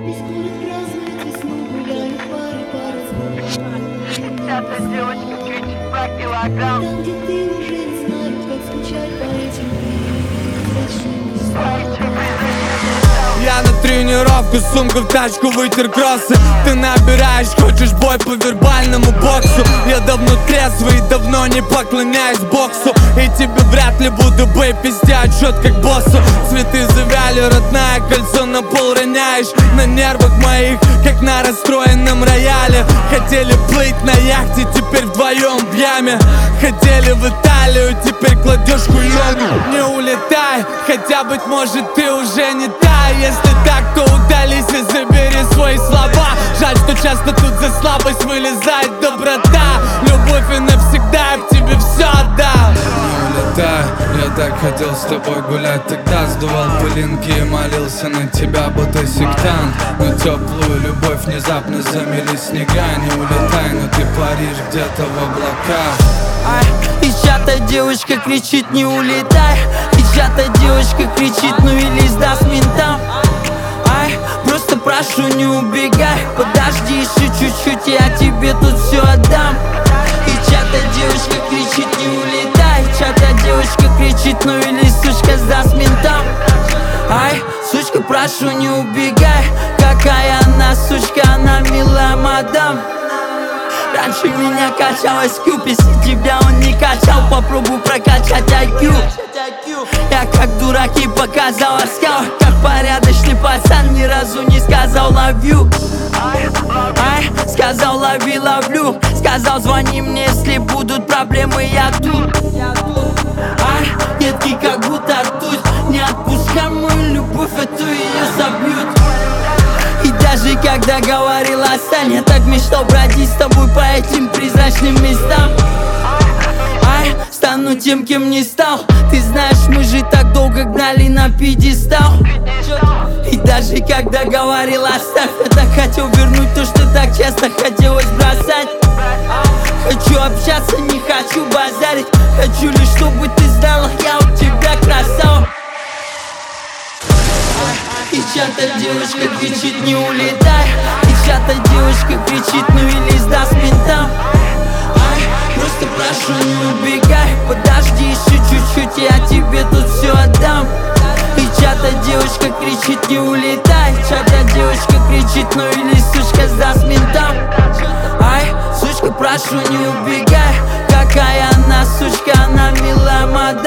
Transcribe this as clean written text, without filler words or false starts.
Весь город празднует весну, гуляют пары. Эта девочка кричит про килограмм. Там, где ты уже не знаю, как скучать по этим призрачным местам. Я на тренировку, сумку в тачку, вытер кроссы. Ты набираешь, хочешь бой по вербальному боксу. Я давно трезвый, давно не поклоняюсь боксу. И тебе вряд ли буду бэй, пизди отчет как боссу. Цветы завяли, родная, кольцо на пол роняешь. На нервах моих, как на расстроенном рояле. Хотели плыть на яхте, теперь вдвоем в яме. Хотели в Италию, теперь кладешь хуём. Не улетай, хотя, быть может, ты уже не та. Если так, то удались и забери свои слова. Жаль, что часто тут за слабость вылезает доброта. Любовь и навсегда я в тебе все отдам. Не улетай, я так хотел с тобой гулять. Тогда сдувал пылинки и молился на тебя, будто сектант. Но теплую любовь внезапно замели снега. Не улетай, но ты паришь где-то в облаках. И чья-то девочка кричит: не улетай. И чья-то девочка кричит: ну или сдаст ментам. Просто прошу, не убегай. Подожди еще чуть-чуть, я тебе тут все отдам. И чья-то девочка кричит: не улетай. Чья-то девочка кричит: ну или сучка сдаст ментам. Сучка, прошу, не убегай. Какая она сучка, она милая мадам. Раньше меня качалась Кьюб, если тебя он не качал, попробуй прокачать IQ. Я как дурак ей показал оскал, как порядочный пацан, ни разу не сказал love you. Сказал лови, ловлю. Сказал звони мне, если будут проблемы, я тут. Детки как будто ртуть. Не отпускай мою любовь, а то ее собьют. И даже когда говорил остань, я так мечтал бродить с тобой по этим призрачным местам. Стану тем, кем не стал. Ты знаешь, мы же так долго гнали на пьедестал. И даже когда говорил оставь, я так хотел вернуть то, что так часто хотелось бросать. Хочу общаться, не хочу базарить. Хочу лишь, чтобы ты знала, я у тебя красава. И чья-то девочка кричит: не улетай. И чья-то девочка кричит: ну или сдаст ментам. Просто прошу, не убегай. Подожди еще чуть-чуть, я тебе тут все отдам. И чья-то девочка кричит: не улетай. Чья-то девочка кричит: ну или сучка сдаст ментам. Сучка, прошу, не убегай. Какая она сучка, она милая мадам.